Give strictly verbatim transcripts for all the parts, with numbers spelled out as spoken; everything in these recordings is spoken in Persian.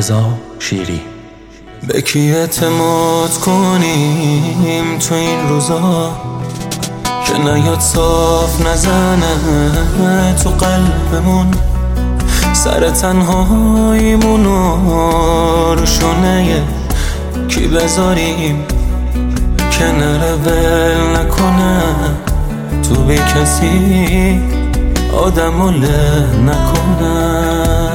رضا شیری. به کی اعتماد کنیم تو این روزا که نیاد صاف نزنه تو قلبمون؟ سر تنهاییمونو رو شونه کی بذاریم که نره ول نکنه تو بی کسی آدمو له نکنه؟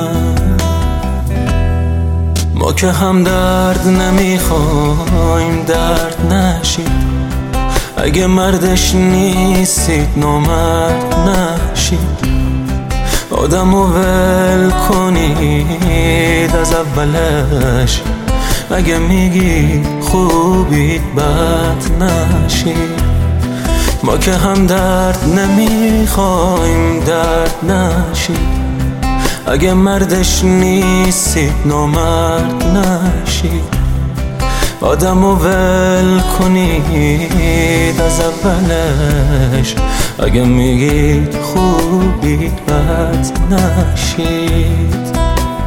ما که هم درد نمیخوایم درد نشید، اگه مردش نیستید نامرد نشید. آدمو ول کنید از اولش، اگه میگی خوبید بد نشید. ما که هم درد نمیخوایم درد نشید، اگه مردش نیستید نامرد نشید. آدمو ول کنید از اولش، اگه میگید خوبید بد نشید.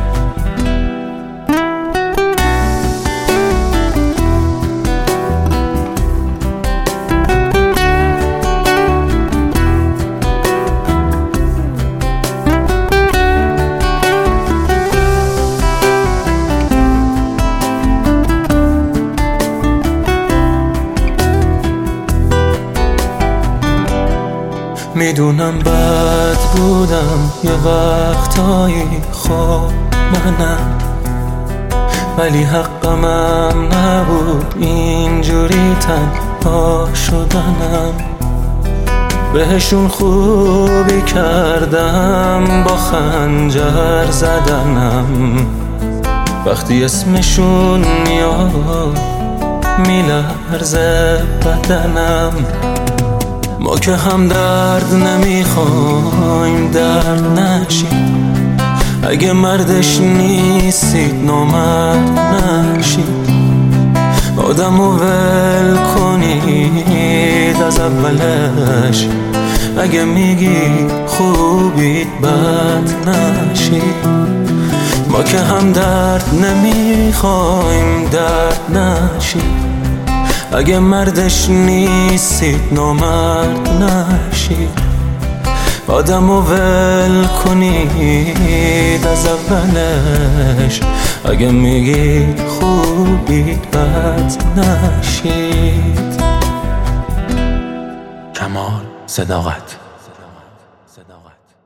میدونم بد بودم یه وقتایی، خب منم، ولی حقمم نبود اینجوری تنها شدنم. بهشون خوبی کردم با خنجر زدنم، وقتی اسمشون میاد میلرزه بدنم. ما که هم درد نمیخوایم درد نشید، اگه مردش نیستید نامرد نشید. آدمو ول کنید از اولش، اگه میگی خوبید بد نشید. ما که هم درد نمیخوایم درد نشید، اگه مردش نیستید نامرد نشید. آدمو ول کنید از اولش، اگه میگید خوبید بد نشید. کمال صداقت.